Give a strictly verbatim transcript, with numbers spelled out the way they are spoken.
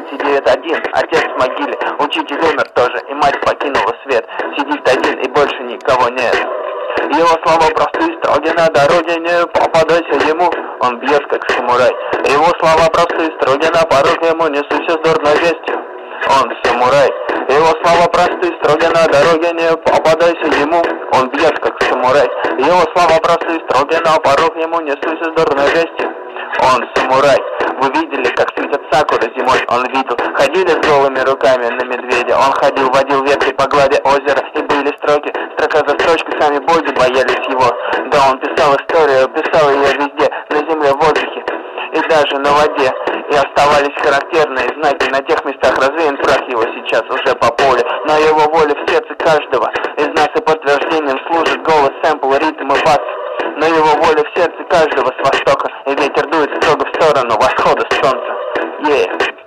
двести девять один, отец в могиле, учитель умер тоже, и мать покинула свет. Сидит один, и больше никого нет. Его слова простые, строги на дороге, не попадайся ему, он бьет как самурай. Его слова простые, строги на порог ему, несуйся с дурной вестью, он самурай. Его слова простые, строги на дороге, не попадайся ему, он бьет как самурай. Его слова простые, строги на порог ему, несуйся с дурной вестью, он самурай. Вы видели, как светят сакуры зимой, он видел. Ходили с голыми руками на медведя, он ходил, водил ветки по глади озера, и были строки, строка за строчкой, сами боги боялись его. Да, он писал историю, писал ее везде, на земле, в воздухе и даже на воде. И оставались характерные знаки, на тех местах развеян прах его сейчас уже по полю, но его воля в сердце каждого,